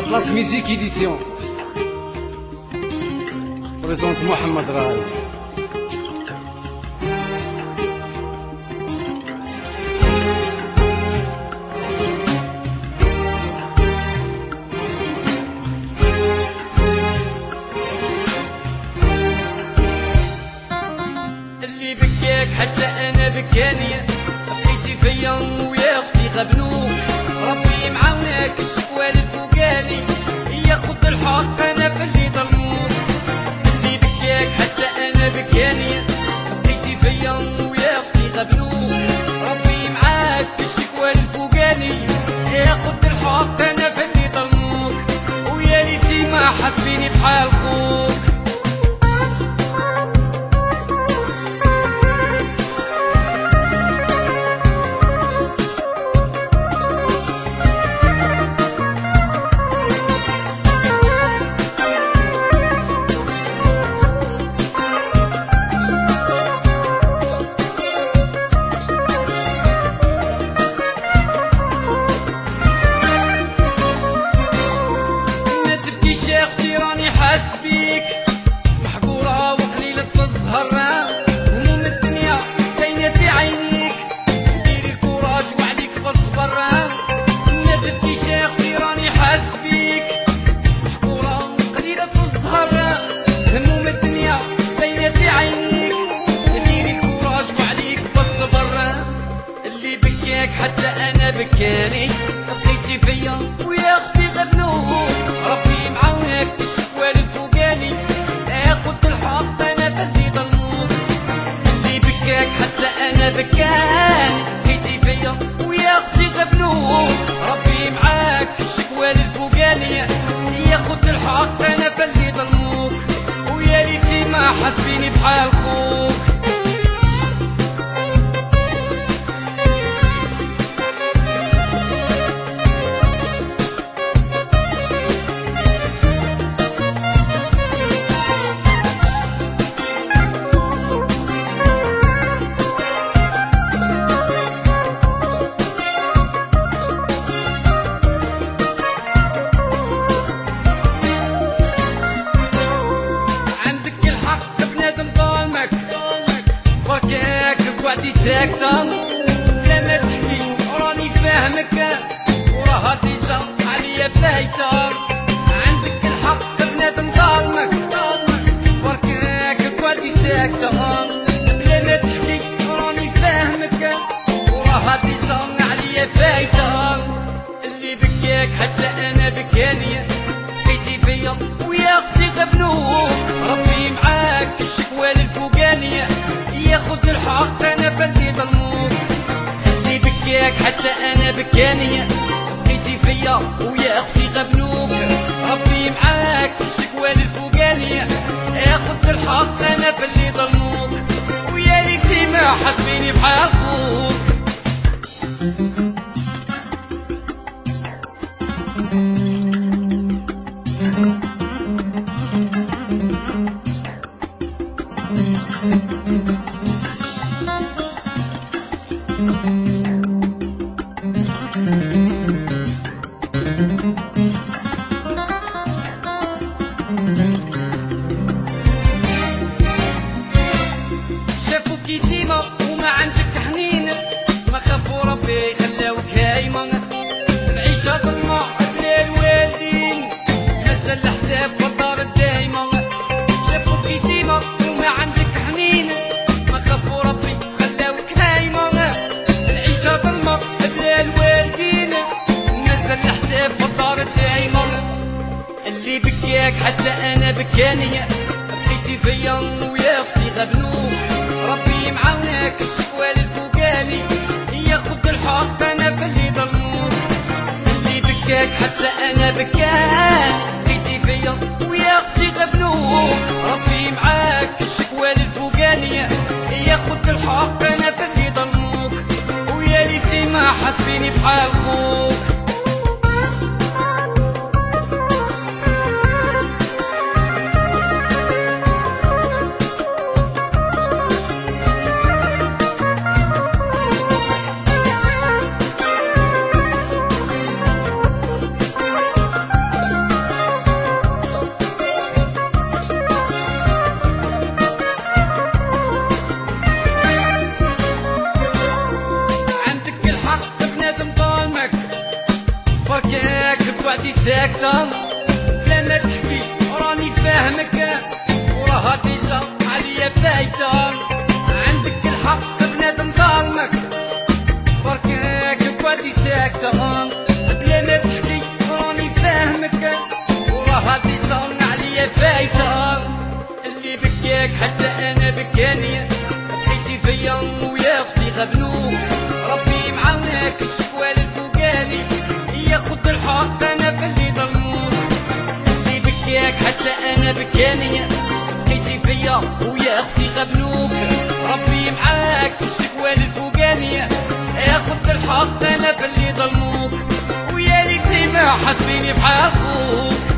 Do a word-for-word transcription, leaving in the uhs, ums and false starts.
Atlas Musique Édition présente Mohamed Raï. اللي بكاك حتى انا بكاني، بقيتي فيا ويا اختي غبنوك، ربي معاونك الشكوى الفوقاني، ياخد الحق انا في اللي ظلموك. اللي بكاك حتى انا بكاني، بقيتي فيا ويا اختي غبنوك، ربي معاك الشكوى الفوقاني، ياخد الحق انا في اللي ظلموك، ويا ليتي ما حاسبيني بحال خوك. راني حاس بيك محقورة وقليلة الزهر، هموم الدنيا باينة في عينيك، ديري الكوراج وعليك بالصبر. ما تبكيش يا اختي راني حاس بيك محقورة وقليلة الزهر، هموم الدنيا باينة في عينيك، ديري الكوراج وعليك بالصبر. اللي بكاك حتى انا بكاني، بقيتي فيا ويا اختي غبنوك، ربي معاونك الشكوى الفوقاني، ياخد الحق انا باللي ظلموك. اللي بكاك حتى انا بكاني، بقيتي فيا ويا اختي غبنوك، ربي معاك الشكوى الفوقاني، ياخد الحق انا باللي ظلموك، ويا ليتي ما حاسبيني بحال خوك. وعدي ساكتة بلا ما تحكي راني فاهمك، وراها ديجا عليا فايتة. عندك الحق بنادم ظالمك، بركاك وعدي ساكتة بلا ما تحكي راني فاهمك، وراها ديجا عليا فايتة. اللي بكاك حتى انا بكاني، بقيتي فيا ويا اختي غبنوك، ربي معاك الشكوى الفوقاني، ياخد الحق انا باللي ظلموك. اللي بكاك حتى انا بكاني، بقيتي فيا ويا اختي غبنوك، ربي معاك الشكوى الفوقاني، ياخد الحق انا باللي ظلموك، ويا ليتي ما حاسبيني بحال خوك. شافوك يتيمة وما عندك حنين، ما خافوا ربي خلاوك هايمة، العيشة ظلمة بلا الوالدين، نزل الحساب بالدار الدايمة. شافوك يتيمة وما عندك حنين، ما خافوا ربي خلاوك هايمة، العيشة ظلمة بلا الوالدين، نزل الحساب بالدار الدايمة. اللي بكاك حتى انا بكاني، بقيتي فيا ويا اختي غبنوك، ربي معاونك الشكوى الفوقاني، ياخد الحق انا باللي ظلموك. اللي بكاك حتى انا بكاني، بقيتي فيا ويا اختي غبنوك، ربي معاك الشكوى الفوقاني، ياخد الحق انا باللي ظلموك، ويا ليتي ما حاسبيني بحال خوك. ساكتة بلا ما تحكي راني فاهمك وراها ديجا عليا فايتة. عندك الحق بنادم ظالمك بركاك بوادي ساكتة بلا ما تحكي راني فاهمك وراها ديجا عليا فايتة. اللي بكاك حتى انا بكاني بقيتي فيا ويا اختي غبنوك ربي معاك الشكوى الفوقاني ياخد الحق انا في اللي ظلموك. اللي بكاك حتى انا بكاني بقيتي فيا ويا اختي غبنوك ربي معاك الشكوى الفوقاني ياخد الحق انا في اللي ظلموك. ويا ليتي ما حاسبيني بحال خوك